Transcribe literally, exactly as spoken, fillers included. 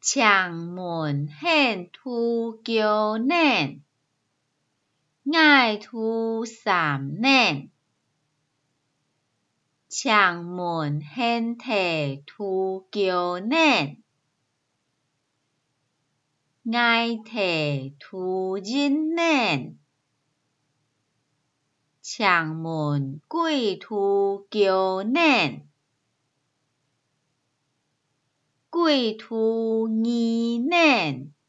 墙门显秃橋嫩，愛秃三嫩。牆門顯體秃橋嫩，愛體秃人嫩。牆門鬼秃橋嫩，鬼秃兒嫩。